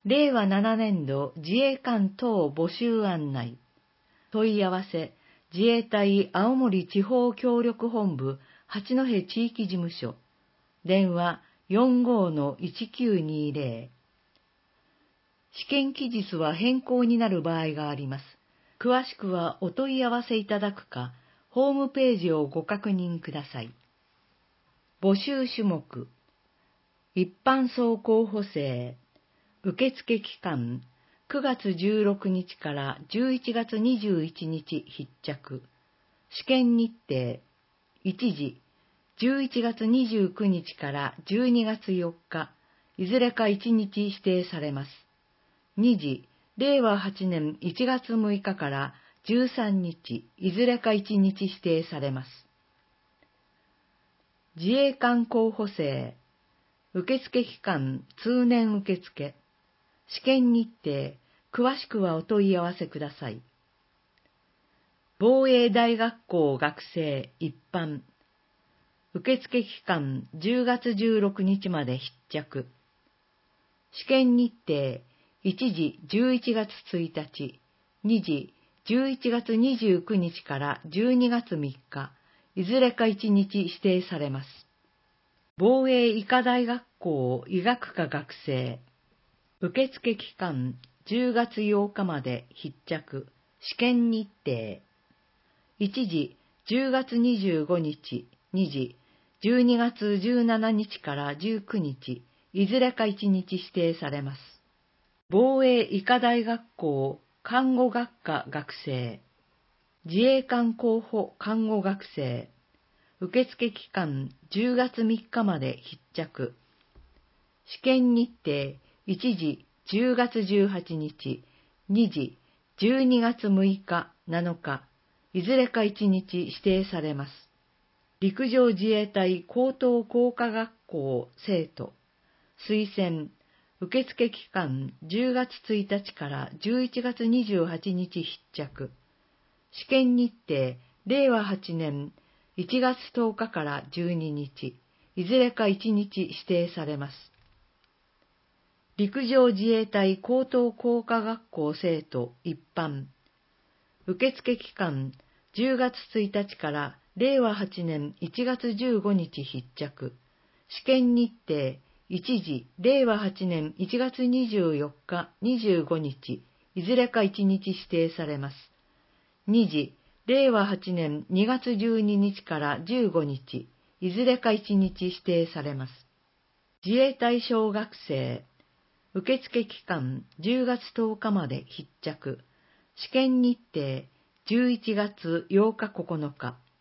令和7年度自衛官等募集案内。問い合わせ、自衛隊青森地方協力本部八戸地域事務所。電話45-1920。試験期日は変更になる場合があります。詳しくはお問い合わせいただくか、ホームページをご確認ください。募集種目。一般総候補生。受付期間、9月16日から11月21日必着。試験日程、1時、11月29日から12月4日、いずれか1日指定されます。2時、令和8年1月6日から13日、いずれか1日指定されます。自衛官候補生、受付期間、通年受付。試験日程、詳しくはお問い合わせください。防衛大学校学生一般。受付期間10月16日まで必着。試験日程、1時11月1日、2時11月29日から12月3日、いずれか1日指定されます。防衛医科大学校医学科学生。受付期間10月8日まで必着。試験日程。1時10月25日、2時12月17日から19日、いずれか1日指定されます。防衛医科大学校看護学科学生。自衛官候補看護学生。受付期間10月3日まで必着。試験日程1時10月18日、2時12月6日、7日、いずれか1日指定されます。陸上自衛隊高等工科学校生徒。推薦。受付期間10月1日から11月28日必着。試験日程令和8年1月10日から12日、いずれか1日指定されます。陸上自衛隊高等工科学校生徒一般。受付期間10月1日から令和8年1月15日必着。試験日程1時令和8年1月24日25日、いずれか1日指定されます。2時令和8年2月12日から15日、いずれか1日指定されます。自衛隊小学生。受付期間10月10日まで必着。試験日程11月8日9日。